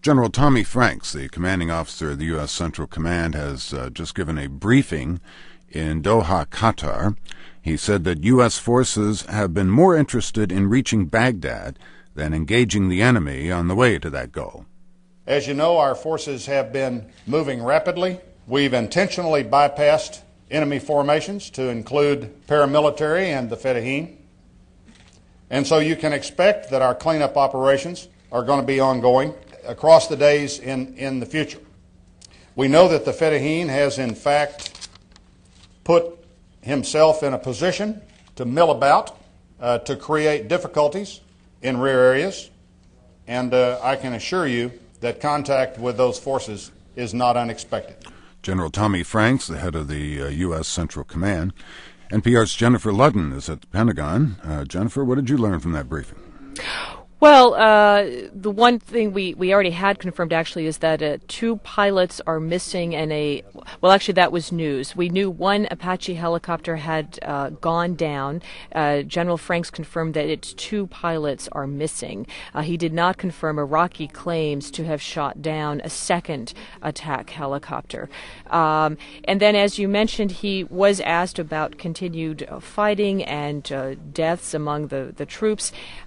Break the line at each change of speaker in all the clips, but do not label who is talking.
General Tommy Franks, the commanding officer of the U.S. Central Command, has just given a briefing in Doha, Qatar. He said that U.S. forces have been more interested in reaching Baghdad than engaging the enemy on the way to that goal.
As you know, our forces have been moving rapidly. We've intentionally bypassed enemy formations to include paramilitary and the Fedayeen. And so you can expect that our cleanup operations are going to be ongoing across the days in the future. We know that the Fedayeen has in fact put himself in a position to mill about, to create difficulties in rear areas, and I can assure you that contact with those forces is not unexpected.
General Tommy Franks, the head of the U.S. Central Command. NPR's Jennifer Ludden is at the Pentagon. Jennifer, what did you learn from that briefing?
Well, the one thing we already had confirmed actually is that 2 pilots are missing and actually that was news. We knew one Apache helicopter had gone down. General Franks confirmed that its 2 pilots are missing. He did not confirm Iraqi claims to have shot down a second attack helicopter. And then, as you mentioned, he was asked about continued fighting and deaths among the troops.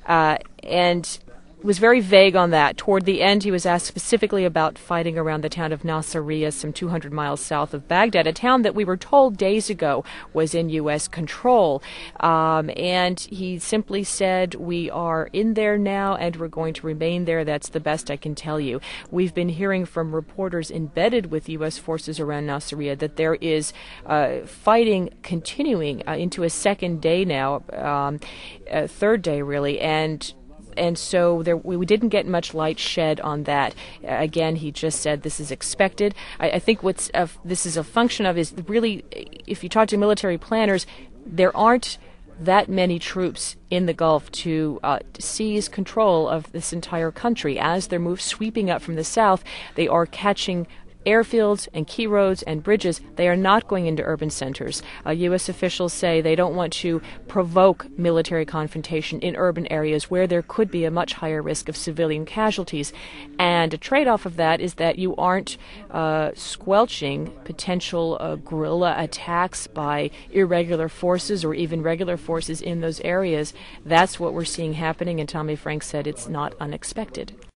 And was very vague on that. Toward the end, he was asked specifically about fighting around the town of Nasiriyah, some 200 miles south of Baghdad, a town that we were told days ago was in U.S. control. And he simply said, "We are in there now, and we're going to remain there. That's the best I can tell you." We've been hearing from reporters embedded with U.S. forces around Nasiriyah that there is fighting continuing into a second day now, third day really, and so we didn't get much light shed on that. Again, he just said this is expected. I think this is a function of is really, if you talk to military planners, there aren't that many troops in the Gulf to seize control of this entire country. As they're sweeping up from the south, they are catching airfields and key roads and bridges. They are not going into urban centers. U.S. officials say they don't want to provoke military confrontation in urban areas where there could be a much higher risk of civilian casualties. And a trade-off of that is that you aren't squelching potential guerrilla attacks by irregular forces or even regular forces in those areas. That's what we're seeing happening, and Tommy Franks said it's not unexpected.